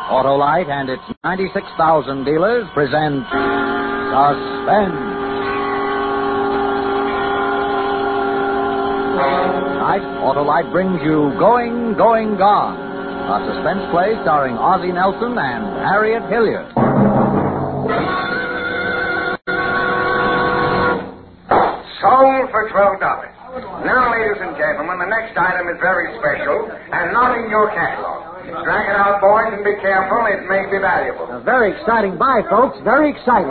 Autolite and its 96,000 dealers present Suspense. Tonight, Autolite brings you Going, Going, Gone, a suspense play starring Ozzie Nelson and Harriet Hilliard. Sold for $12. Now, ladies and gentlemen, the next item is very special and not in your catalog. Drag it out, boys, and be careful. It may be valuable. A very exciting buy, folks. Very exciting.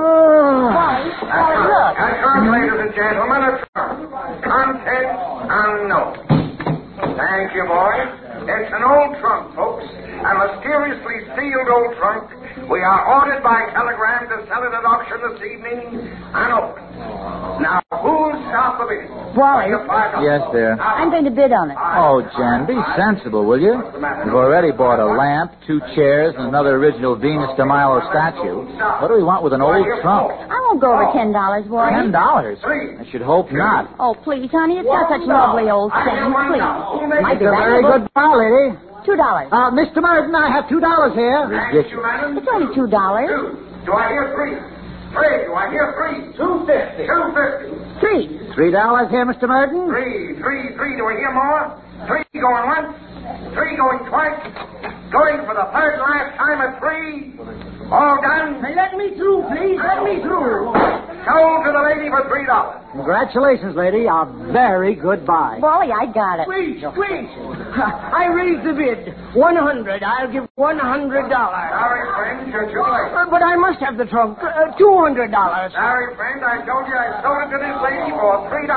That's right, ladies and gentlemen, a trunk. Contents unknown. Thank you, boys. It's an old trunk, folks. A mysteriously sealed old trunk. We are ordered by telegram to sell it at auction this evening unopened. Now, who's stop the bidding? Wally. Yes, dear. I'm going to bid on it. Oh, Jan, be sensible, will you? We've already bought a lamp, 2 chairs, and another original Venus de Milo statue. What do we want with an old trunk? I won't go over $10, Wally. $10? I should hope not. Oh, please, honey, it's got such lovely old things. Please. Might be It's a very valuable. good buy, lady. $2. Mr. Merton, I have $2 here. Ridiculous. It's only $2. Do I hear three? Three. Do I hear three? $2.50. $2.50. $3. $3 here, Mr. Merton. Three. Do I hear more? 3 going once. 3 going twice. Going for the third and last time at 3. All done. Hey, let me through, please. Let me through. Sold to the lady for $3. Congratulations, lady. A very good buy. Wally, I got it. Wait. I raised the bid. 100. I'll give $100. Sorry, friend, you're too late. But I must have the trunk. $200. Sorry, friend, I told you I sold it to this lady for $3.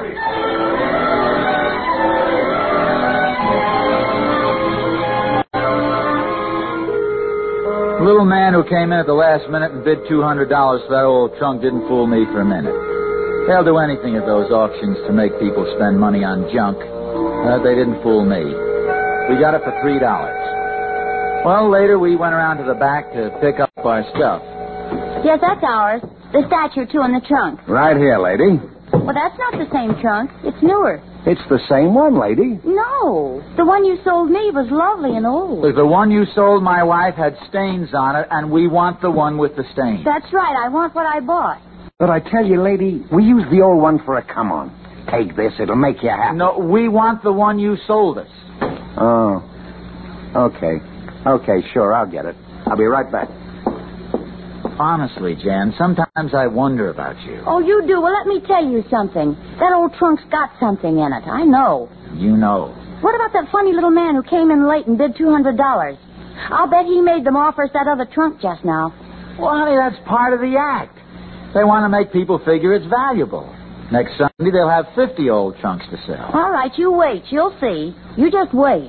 The little man who came in at the last minute and bid $200 for that old trunk didn't fool me for a minute. They'll do anything at those auctions to make people spend money on junk. They didn't fool me. We got it for $3. Well, later we went around to the back to pick up our stuff. Yes, that's ours. The statue, too, in the trunk. Right here, lady. Well, that's not the same trunk. It's newer. It's the same one, lady. No. The one you sold me was lovely and old. The one you sold my wife had stains on it, and we want the one with the stains. That's right. I want what I bought. But I tell you, lady, we use the old one for a come-on. Take this. It'll make you happy. No, we want the one you sold us. Oh. Okay. Okay, sure, I'll get it. I'll be right back. Honestly, Jan, sometimes I wonder about you. Oh, you do? Well, let me tell you something. That old trunk's got something in it. I know. You know. What about that funny little man who came in late and bid $200? I'll bet he made them offer us that other trunk just now. Well, honey, that's part of the act. They want to make people figure it's valuable. Next Sunday, they'll have 50 old trunks to sell. All right, you wait. You'll see. You just wait.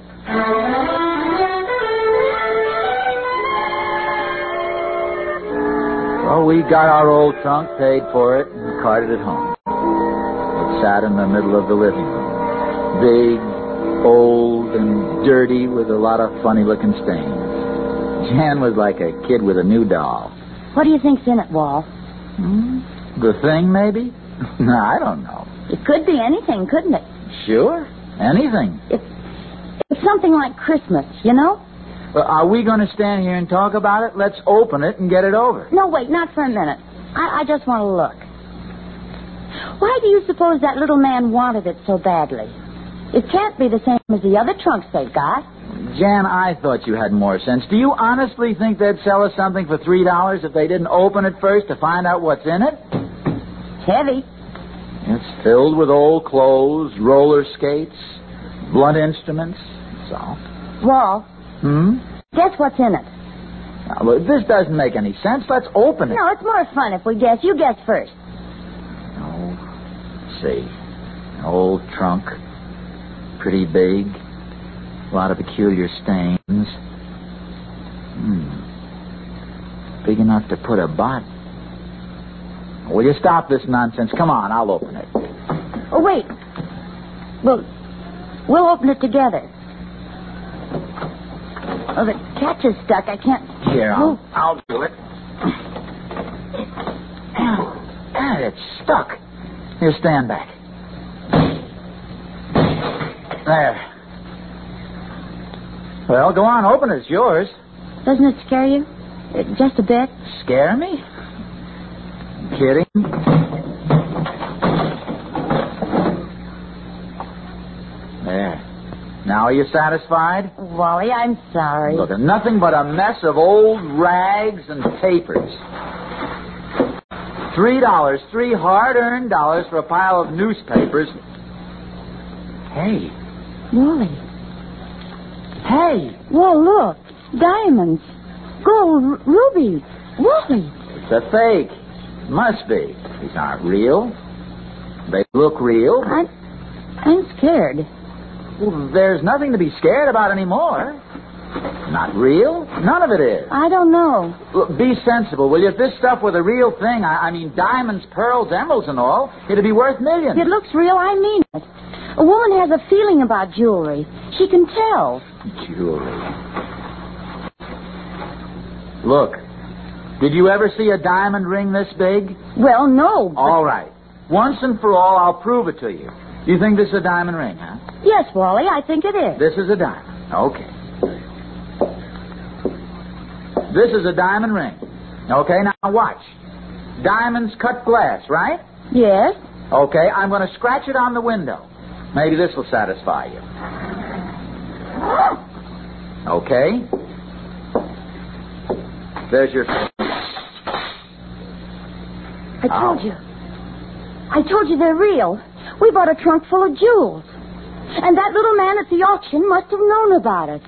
Well, we got our old trunk, paid for it, and carted it home. It sat in the middle of the living room. Big, old, and dirty with a lot of funny-looking stains. Jan was like a kid with a new doll. What do you think's in it, Wall? The thing, maybe? No, I don't know. It could be anything, couldn't it? Sure, anything. It's something like Christmas, you know? Well, are we going to stand here and talk about it? Let's open it and get it over. No, wait, not for a minute. I just want to look. Why do you suppose that little man wanted it so badly? It can't be the same as the other trunks they got. Jan, I thought you had more sense. Do you honestly think they'd sell us something for $3 if they didn't open it first to find out what's in it? It's heavy. It's filled with old clothes, roller skates, blunt instruments, so. Wall. Guess what's in it? Now, look, this doesn't make any sense. Let's open it. No, it's more fun if we guess. You guess first. Oh, let's see. An old trunk. Pretty big. A lot of peculiar stains. Big enough to put a body. Will you stop this nonsense? Come on, I'll open it. Oh, wait. We'll open it together. Oh, the catch is stuck. I can't... Here, I'll do it. It's stuck. Here, stand back. There. Well, go on, open it. It's yours. Doesn't it scare you? Just a bit? Scare me? Kidding? There. Now are you satisfied? Wally, I'm sorry. Look, nothing but a mess of old rags and papers. $3, $3 hard-earned dollars for a pile of newspapers. Hey. Wally. Hey. Whoa, look. Diamonds. Gold rubies. Wally. It's a fake. Must be. These aren't real. They look real. I'm scared. Well, there's nothing to be scared about anymore. Not real? None of it is. I don't know. Look, be sensible, will you? If this stuff were the real thing, I mean diamonds, pearls, emeralds, and all, it'd be worth millions. It looks real, I mean it. A woman has a feeling about jewelry. She can tell. Jewelry. Look, did you ever see a diamond ring this big? Well, no. But... All right. Once and for all, I'll prove it to you. You think this is a diamond ring, huh? Yes, Wally, I think it is. This is a diamond. Okay. This is a diamond ring. Okay, now watch. Diamonds cut glass, right? Yes. Okay, I'm going to scratch it on the window. Maybe this will satisfy you. Okay. There's your... I told you they're real. We bought a trunk full of jewels. And that little man at the auction must have known about it.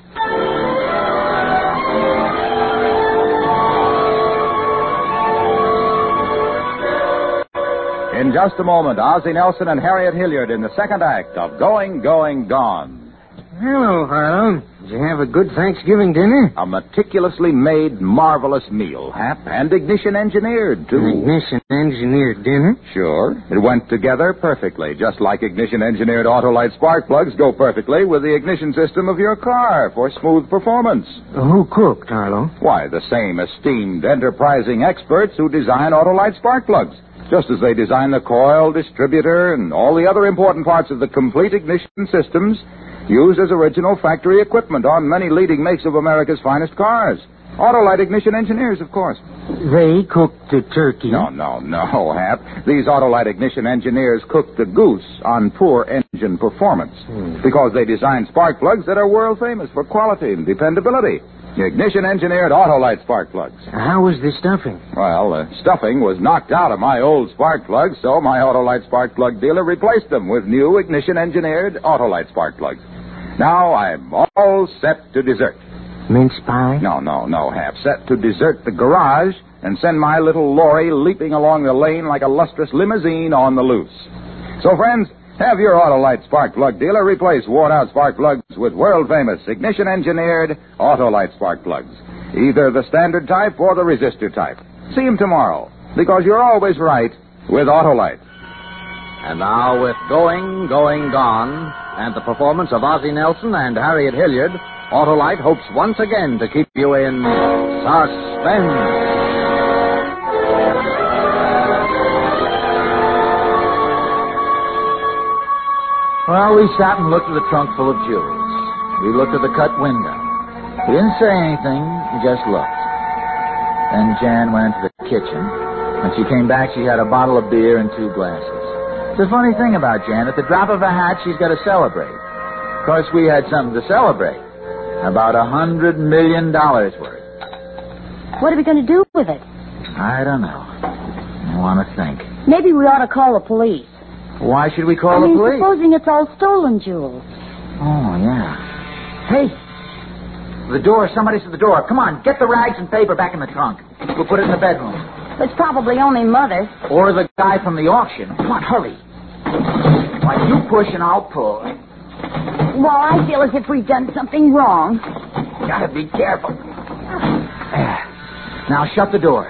In just a moment, Ozzie Nelson and Harriet Hilliard in the second act of Going, Going, Gone. Hello, Harlow. Did you have a good Thanksgiving dinner? A meticulously made, marvelous meal, Hap, and ignition engineered, too. An ignition-engineered dinner? Sure. It went together perfectly, just like ignition-engineered Autolite spark plugs go perfectly with the ignition system of your car for smooth performance. Who cooked, Harlow? Why, the same esteemed, enterprising experts who design Autolite spark plugs. Just as they design the coil, distributor, and all the other important parts of the complete ignition systems used as original factory equipment on many leading makes of America's finest cars. Autolite ignition engineers, of course. They cooked the turkey. No, Hap. These Autolite ignition engineers cooked the goose on poor engine performance because they designed spark plugs that are world famous for quality and dependability. Ignition-engineered Autolite spark plugs. How was the stuffing? Well, stuffing was knocked out of my old spark plugs, so my Autolite spark plug dealer replaced them with new ignition-engineered Autolite spark plugs. Now I'm all set to desert. Mince pie? No, Hap. Set to desert the garage and send my little lorry leaping along the lane like a lustrous limousine on the loose. So, friends, have your Autolite spark plug dealer replace worn-out spark plugs with world-famous ignition-engineered Autolite spark plugs. Either the standard type or the resistor type. See him tomorrow, because you're always right with Autolite. And now, with Going, Going, Gone, and the performance of Ozzie Nelson and Harriet Hilliard, Autolite hopes once again to keep you in suspense. Well, we sat and looked at the trunk full of jewels. We looked at the cut window. We didn't say anything, we just looked. Then Jan went into the kitchen. When she came back, she had a bottle of beer and 2 glasses. It's a funny thing about Jan. At the drop of a hat, she's got to celebrate. Of course, we had something to celebrate. About $100 million worth. What are we going to do with it? I don't know. I want to think. Maybe we ought to call the police. Why should we call the police? Supposing it's all stolen jewels. Oh, yeah. Hey! The door. Somebody's at the door. Come on, get the rags and paper back in the trunk. We'll put it in the bedroom. It's probably only Mother. Or the guy from the auction. Come on, hurry. Why, you push and I'll pull. Well, I feel as if we've done something wrong. Gotta be careful. Now, shut the door.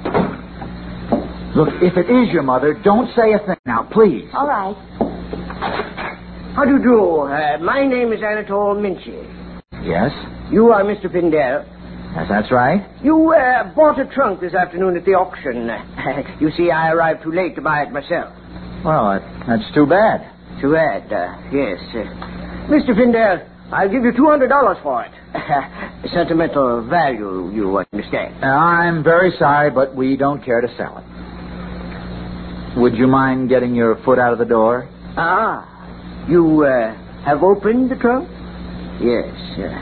Look, if it is your mother, don't say a thing now, please. All right. How do you do? My name is Anatole Minchie. Yes? You are Mr. Pindell. Yes, that's right. You bought a trunk this afternoon at the auction. You see, I arrived too late to buy it myself. Well, that's too bad. Too bad, yes. Mr. Pindell, I'll give you $200 for it. sentimental value, you understand. I'm very sorry, but we don't care to sell it. Would you mind getting your foot out of the door? Ah, you have opened the trunk? Yes.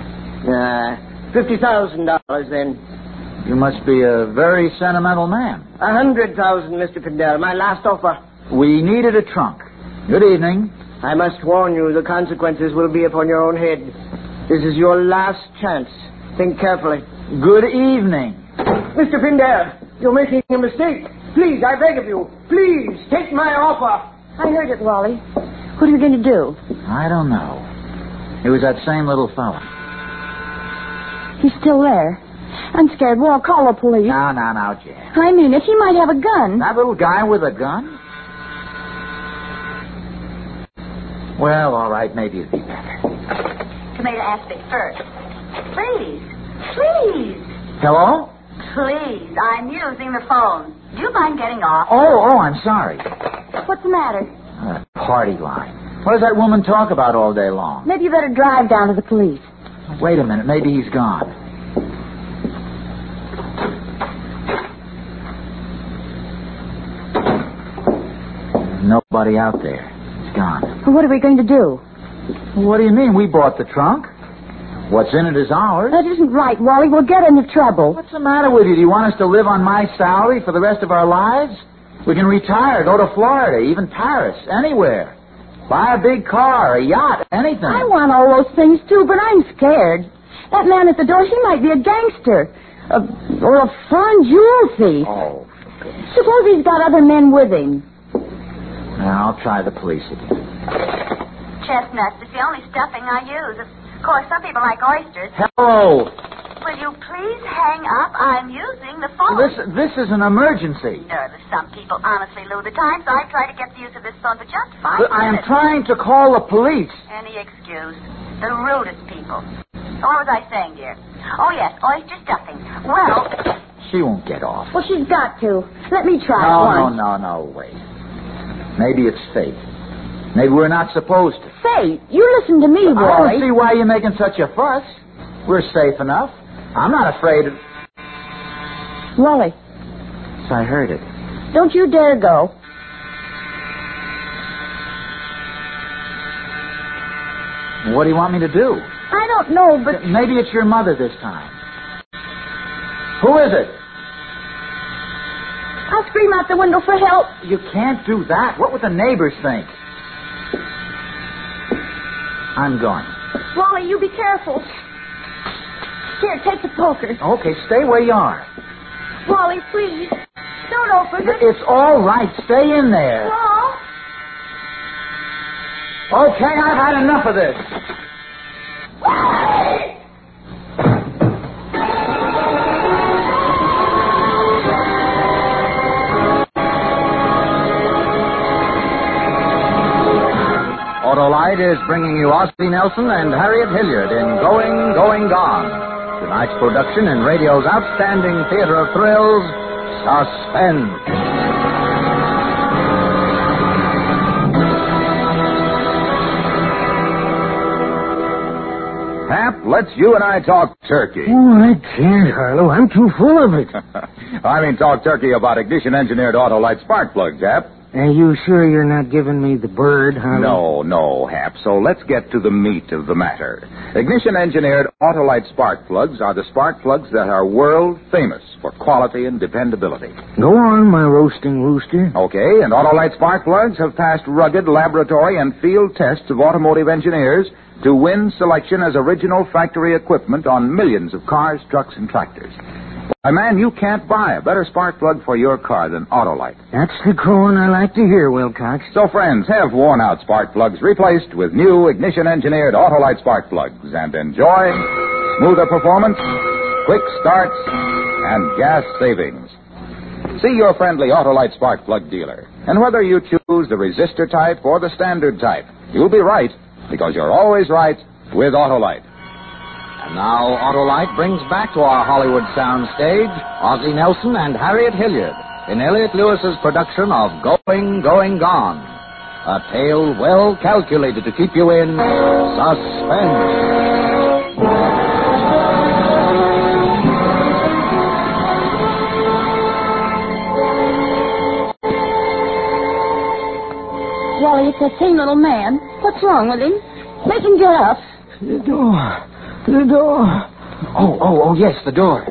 $50,000 then. You must be a very sentimental man. 100,000, Mr. Pindell. My last offer. We needed a trunk. Good evening. I must warn you, the consequences will be upon your own head. This is your last chance. Think carefully. Good evening. Mr. Pindell, you're making a mistake. Please, I beg of you. Please, take my offer. I heard it, Wally. What are you going to do? I don't know. It was that same little fella. He's still there. I'm scared. Well, I'll call the police. Now, Jan. I mean, if he might have a gun. That little guy with a gun? Well, all right, maybe it'd be better. Tomato aspic first. Please. Hello? Please, I'm using the phone. Do you mind getting off? Oh, I'm sorry. What's the matter? Party line. What does that woman talk about all day long? Maybe you better drive down to the police. Wait a minute, maybe he's gone. Nobody out there. He's gone. Well, what are we going to do? What do you mean? We bought the trunk. What's in it is ours. That isn't right, Wally. We'll get into trouble. What's the matter with you? Do you want us to live on my salary for the rest of our lives? We can retire, go to Florida, even Paris, anywhere. Buy a big car, a yacht, anything. I want all those things, too, but I'm scared. That man at the door, he might be a gangster. Or a foreign jewel thief. Oh. Suppose he's got other men with him. Now, I'll try the police again. Chestnuts is the only stuffing I use. Of course, some people like oysters. Hello. Will you please hang up? I'm using the phone. This is an emergency. Nervous. Some people honestly lose the time, so I try to get the use of this phone for just 5 But I am minutes. trying to call the police. Any excuse. The rudest people. What was I saying, dear? Oh, yes, oyster stuffing. Well... She won't get off. Well, she's got to. Let me try it once. No, wait. Maybe it's fate. Maybe we're not supposed to. Fate? You listen to me, I Wally. don't see why you're making such a fuss. We're safe enough. I'm not afraid of... Wally, So I heard it. don't you dare go. What do you want me to do? I don't know, but... Maybe it's your mother this time. Who is it? I'll scream out the window for help. You can't do that. What would the neighbors think? I'm going. Wally, you be careful. Here, take the poker. Okay, stay where you are. Wally, please. Don't open it. It's all right. Stay in there. No. Okay, I've had enough of this. Autolite is bringing you Ozzie Nelson and Harriet Hilliard in Going, Going, Gone. Tonight's production in radio's outstanding theater of thrills, Suspense. Hap, let's you and I talk turkey. Oh, I can't, Harlow. I'm too full of it. I mean, talk turkey about ignition-engineered Autolite spark plugs, Hap. Are you sure you're not giving me the bird, Harlow? No, Hap. So let's get to the meat of the matter. Ignition-engineered Autolite spark plugs are the spark plugs that are world famous for quality and dependability. Go on, my roasting rooster. Okay, and Autolite spark plugs have passed rugged laboratory and field tests of automotive engineers to win selection as original factory equipment on millions of cars, trucks, and tractors. Why, man, you can't buy a better spark plug for your car than Autolite. That's the crowing I like to hear, Wilcox. So, friends, have worn-out spark plugs replaced with new ignition-engineered Autolite spark plugs and enjoy smoother performance, quick starts, and gas savings. See your friendly Autolite spark plug dealer. And whether you choose the resistor type or the standard type, you'll be right, because you're always right with Autolite. And now Autolite brings back to our Hollywood soundstage Ozzie Nelson and Harriet Hilliard in Elliott Lewis's production of Going, Going, Gone. A tale well calculated to keep you in suspense. Wally, it's that same little man. What's wrong with him? Make him get up. The door. The door. Oh, yes, the door.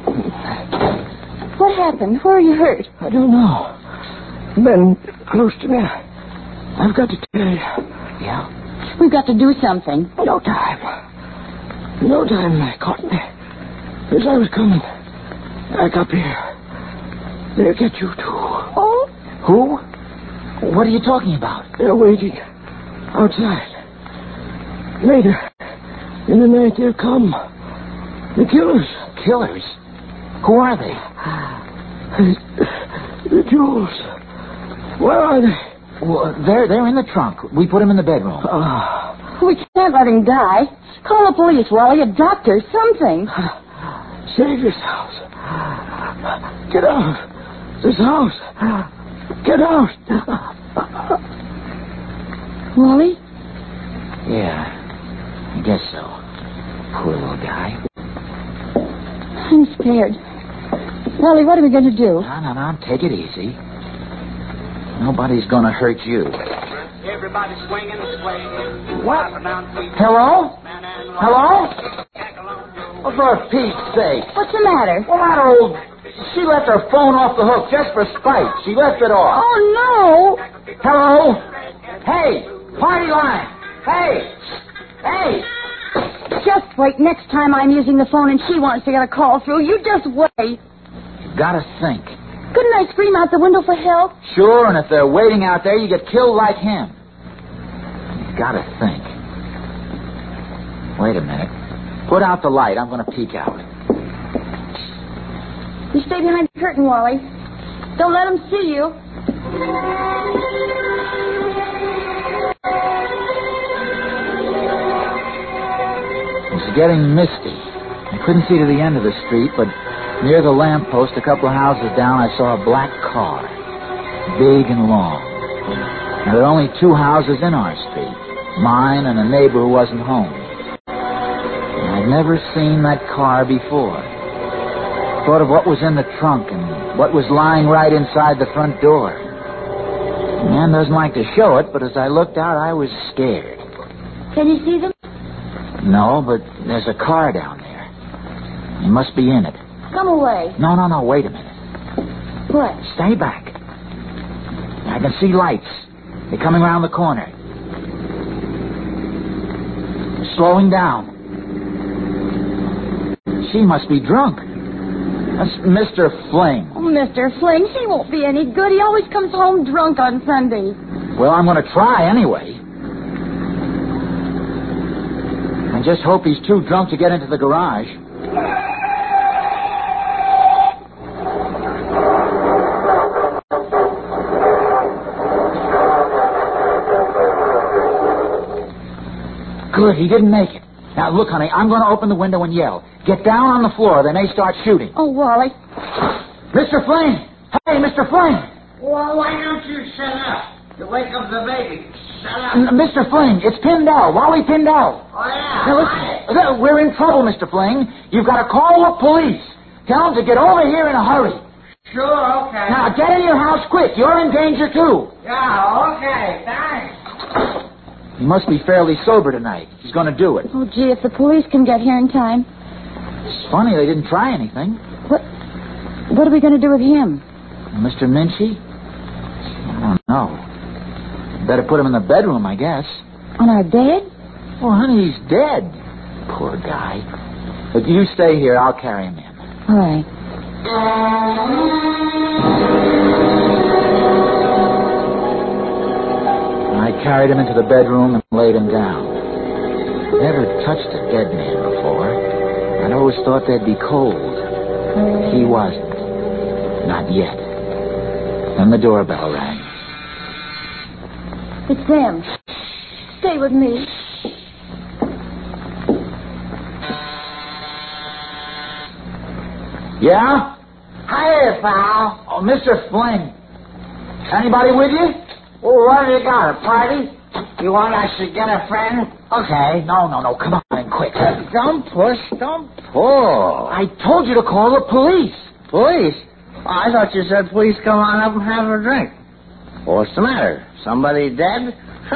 What happened? Where are you hurt? I don't know. Men close to me. I've got to tell you. Yeah? We've got to do something. No time. No time. They caught me. As I was coming back up here. They'll get you, too. Oh? Who? What are you talking about? They're waiting outside. Later in the night, they'll come. The killers. Killers? Who are they? The jewels. Where are they? Well, they're in the trunk. We put them in the bedroom. We can't let him die. Call the police, Wally, a doctor, something. Save this house. Get out. This house. Get out. Wally? Yeah, I guess so. Poor little guy. I'm scared. Wally, what are we going to do? No. Take it easy. Nobody's going to hurt you. Everybody swinging, swaying. What? Hello? Hello? Oh, for Pete's sake. What's the matter? Well, that old... She left her phone off the hook just for spite. She left it off. Oh, no. Hello? Hey, party line. Hey. Just wait. Next time I'm using the phone and she wants to get a call through, you just wait. Gotta think. Couldn't I scream out the window for help? Sure, and if they're waiting out there, you get killed like him. You gotta think. Wait a minute. Put out the light. I'm gonna peek out. You stay behind the curtain, Wally. Don't let them see you. It was getting misty. I couldn't see to the end of the street, but near the lamppost, a couple of houses down, I saw a black car. Big and long. Now, there are only 2 houses in our street. Mine and a neighbor who wasn't home. And I'd never seen that car before. Thought of what was in the trunk and what was lying right inside the front door. The man doesn't like to show it, but as I looked out, I was scared. Can you see them? No, but there's a car down there. You must be in it. Come away. No, wait a minute. What? Stay back. I can see lights. They're coming around the corner. They're slowing down. She must be drunk. That's Mr. Fling. Oh, Mr. Fling, he won't be any good. He always comes home drunk on Sunday. Well, I'm going to try anyway. I just hope he's too drunk to get into the garage. Good, he didn't make it. Now, look, honey, I'm going to open the window and yell. Get down on the floor. They may start shooting. Oh, Wally. Mr. Fling! Hey, Mr. Fling! Well, why don't you shut up? You wake up the baby. Shut up. Mr. Fling, it's Pindell. Wally Pindell. Oh, yeah. Now, listen, we're in trouble, Mr. Fling. You've got to call the police. Tell them to get over here in a hurry. Sure, okay. Now, get in your house quick. You're in danger, too. Yeah, okay, thanks. He must be fairly sober tonight. He's going to do it. Oh, gee, if the police can get here in time. It's funny they didn't try anything. What are we going to do with him? Mr. Minchie? I don't know. Better put him in the bedroom, I guess. On our bed? Oh, honey, he's dead. Poor guy. But you stay here. I'll carry him in. All right. I carried him into the bedroom and laid him down. Never touched a dead man before. I'd always thought they'd be cold. He wasn't. Not yet. Then the doorbell rang. It's them. Stay with me. Yeah? Hiya, pal. Oh, Mr. Fling. Anybody with you? Well, what have you got, a party? You want us to get a friend? Okay. No. Come on, quick. Don't push, don't pull. I told you to call the police. Police? Oh, I thought you said please come on up and have a drink. What's the matter? Somebody dead?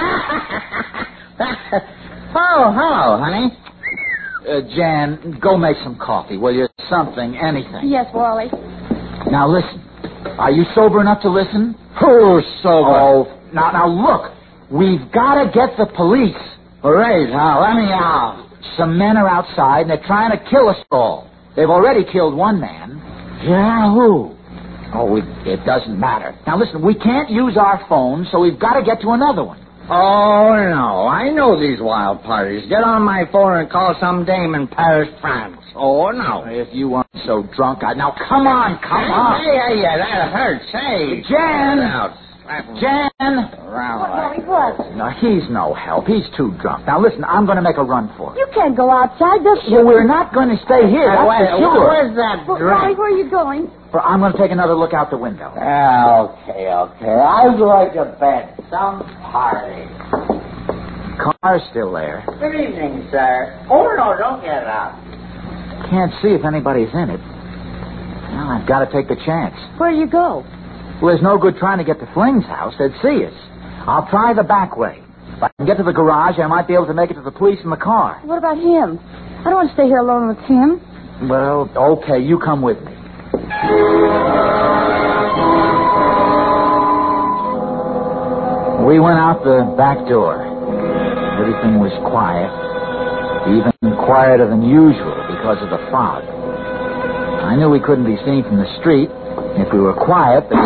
Oh, hello, honey. Jan, go make some coffee, will you? Something, anything. Yes, Wally. Now, listen. Are you sober enough to listen? Who's sober? Oh, now, look. We've got to get the police. Great, how? Let me out. Some men are outside, and they're trying to kill us all. They've already killed one man. Yeah, who? Oh, it doesn't matter. Now, listen, we can't use our phones, so we've got to get to another one. Oh, no. I know these wild parties. Get on my phone and call some dame in Paris, France. Oh, no. If you weren't so drunk, Now, come on. Hey, that hurts. Hey. Jan! Out. Jan! Wally, what? No, he's no help. He's too drunk. Now, listen, I'm going to make a run for it. You can't go outside. They'll shoot. Well, we're not going to stay here, that's for sure. Where's that But, drink? Wally, where are you going? I'm going to take another look out the window. Okay. I'm going to bed. Some party. Car's still there. Good evening, sir. Oh, no, don't get up. Can't see if anybody's in it. Well, I've got to take the chance. Where do you go? Well, there's no good trying to get to Fling's house. They'd see us. I'll try the back way. If I can get to the garage, I might be able to make it to the police in the car. What about him? I don't want to stay here alone with him. Well, okay, you come with me. We went out the back door. Everything was quiet, even quieter than usual because of the fog. I knew we couldn't be seen from the street. If we were quiet, It's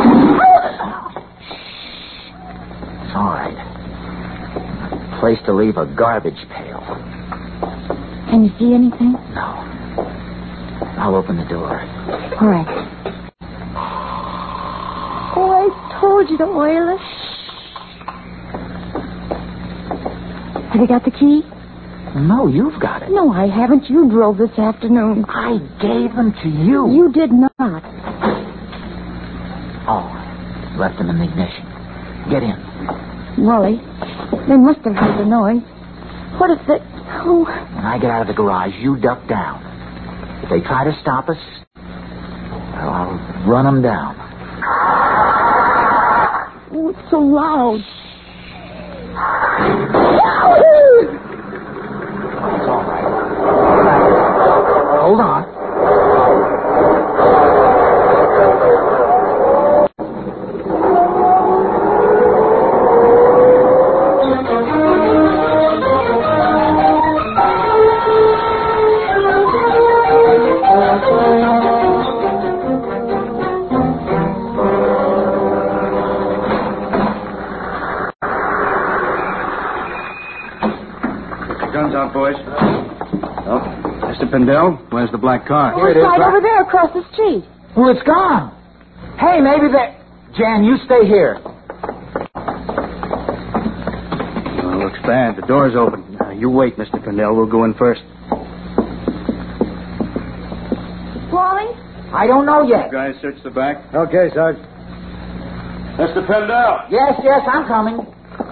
all right. A place to leave a garbage pail. Can you see anything? No. I'll open the door. All right. Oh, I told you to oil it. Have you got the key? No, you've got it. No, I haven't. You drove this afternoon. I gave them to you. You did not. Oh, left them in the ignition. Get in. Wally, they must have heard the noise. What if they... Oh, When I get out of the garage, you duck down. If they try to stop us, well, I'll run them down. oh, it's so loud. It's all right. Hold on. Guns out, boys. Oh, Mr. Pendel, where's the black car? Oh, it's right over there across the street. Well, it's gone. Hey, maybe they... Jan, you stay here. Oh, looks bad. The door's open. You wait, Mr. Pendel. We'll go in first. Wally? I don't know yet. Guys, search the back. Okay, Sarge. Mr. Pendel. Yes, I'm coming.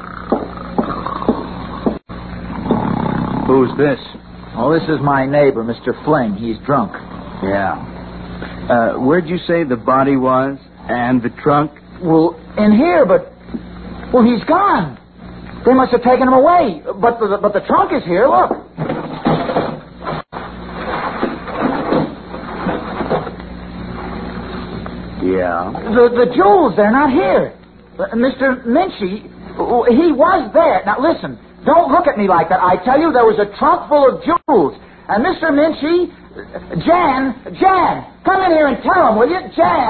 Who's this? Oh, this is my neighbor, Mr. Fling. He's drunk. Yeah. Where'd you say the body was? And the trunk? Well, in here, but... Well, he's gone. They must have taken him away. But the trunk is here. Look. Yeah. The jewels, they're not here. Mr. Minchie, he was there. Now, listen. Don't look at me like that. I tell you, there was a trunk full of jewels. And Mr. Minchie, Jan, come in here and tell him, will you? Jan.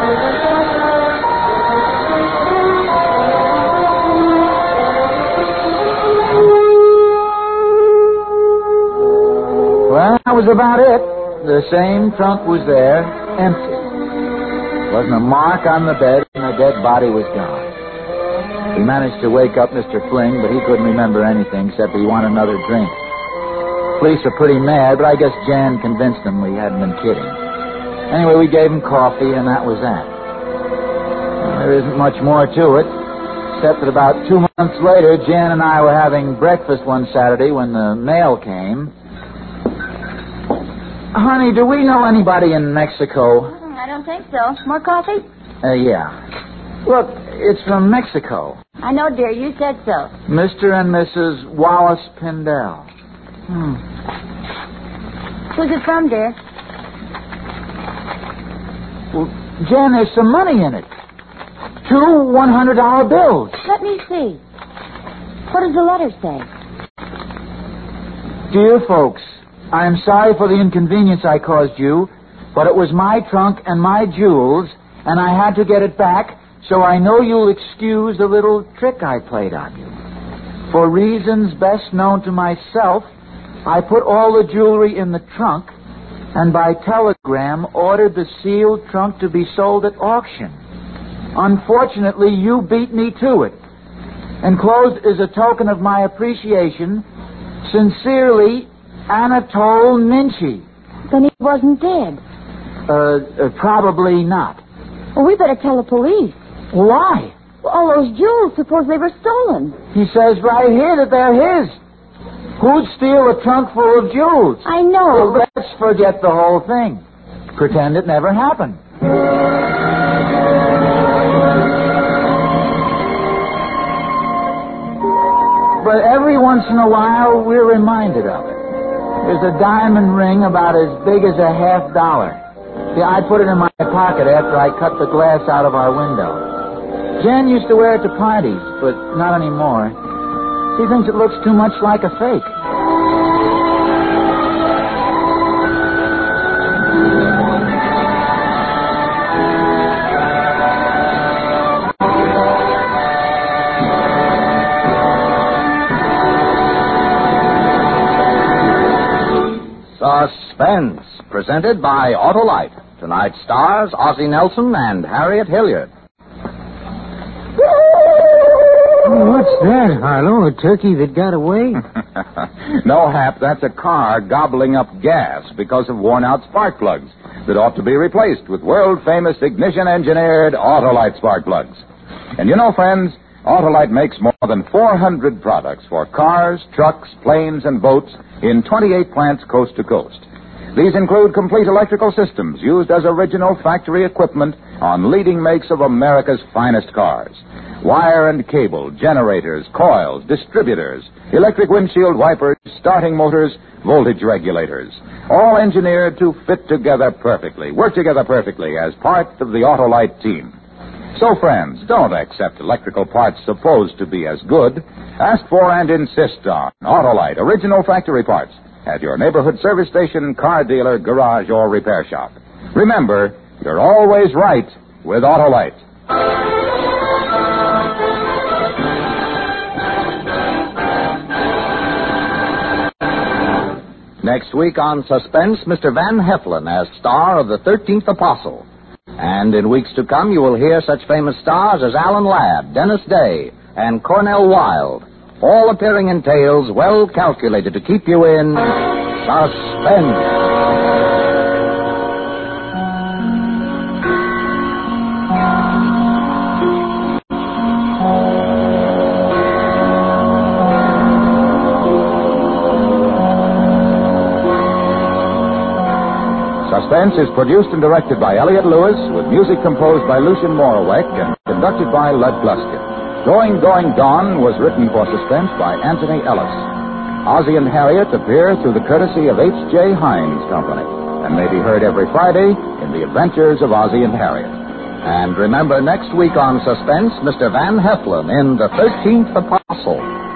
Well, that was about it. The same trunk was there, empty. Wasn't a mark on the bed, and the dead body was gone. We managed to wake up Mr. Fling, but he couldn't remember anything except he wanted another drink. Police are pretty mad, but I guess Jan convinced them we hadn't been kidding. Anyway, we gave him coffee, and that was that. Well, there isn't much more to it, except that about 2 months later, Jan and I were having breakfast one Saturday when the mail came. Honey, do we know anybody in Mexico? I don't think so. More coffee? Yeah. Look, It's from Mexico. I know, dear. You said so. Mr. and Mrs. Wallace Pindell. Who's it from, dear? Well, Jan, there's some money in it. 2 $100 bills. Let me see. What does the letter say? Dear folks, I am sorry for the inconvenience I caused you, but it was my trunk and my jewels, and I had to get it back, so I know you'll excuse the little trick I played on you. For reasons best known to myself, I put all the jewelry in the trunk, and by telegram ordered the sealed trunk to be sold at auction. Unfortunately, you beat me to it. Enclosed is a token of my appreciation. Sincerely, Anatole Ninchi. Then he wasn't dead. Probably not. Well, we better tell the police. Why? Well, all those jewels, suppose they were stolen. He says right here that they're his. Who'd steal a trunk full of jewels? I know. Well, let's forget the whole thing. Pretend it never happened. But every once in a while, we're reminded of it. There's a diamond ring about as big as a $50. See, I put it in my pocket after I cut the glass out of our window. Jen used to wear it to parties, but not anymore. She thinks it looks too much like a fake. Suspense, presented by Autolite. Tonight's stars, Ozzie Nelson and Harriet Hilliard. What's that, Harlow? A turkey that got away? No, Hap, that's a car gobbling up gas because of worn-out spark plugs that ought to be replaced with world-famous ignition-engineered Autolite spark plugs. And you know, friends, Autolite makes more than 400 products for cars, trucks, planes, and boats in 28 plants coast to coast. These include complete electrical systems used as original factory equipment on leading makes of America's finest cars. Wire and cable, generators, coils, distributors, electric windshield wipers, starting motors, voltage regulators. All engineered to fit together perfectly, work together perfectly as part of the Autolite team. So, friends, don't accept electrical parts supposed to be as good. Ask for and insist on Autolite original factory parts at your neighborhood service station, car dealer, garage, or repair shop. Remember, you're always right with Autolite. Next week on Suspense, Mr. Van Heflin as star of The 13th Apostle. And in weeks to come, you will hear such famous stars as Alan Ladd, Dennis Day, and Cornell Wilde, all appearing in tales well calculated to keep you in suspense. Suspense is produced and directed by Elliott Lewis, with music composed by Lucien Moraweck and conducted by Lud Gluskin. Going, Going, Gone was written for Suspense by Anthony Ellis. Ozzie and Harriet appear through the courtesy of H.J. Heinz Company and may be heard every Friday in The Adventures of Ozzie and Harriet. And remember, next week on Suspense, Mr. Van Heflin in The 13th Apostle.